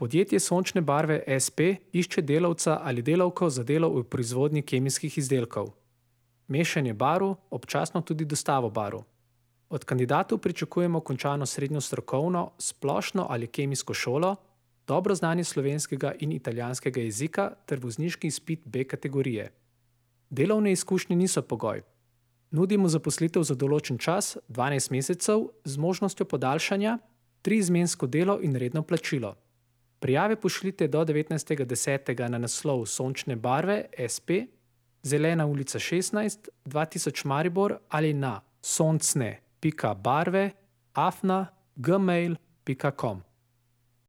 Podjetje Sončne barve SP išče delavca ali delavko za delo v proizvodnji kemijskih izdelkov. Mešanje barv, občasno tudi dostavo barv. Od kandidatov pričakujemo končano srednjo strokovno, splošno ali kemijsko šolo, dobro znanje slovenskega in italijanskega jezika ter vozniški izpit B kategorije. Delovne izkušnje niso pogoj. Nudimo zaposlitev za določen čas, 12 mesecev, z možnostjo podaljšanja, 3-izmensko delo in redno plačilo. Prijave pošljite do 19.10. na naslov Sončne barve SP, Zelena ulica 16, 2000 Maribor ali na soncne.barve@gmail.com.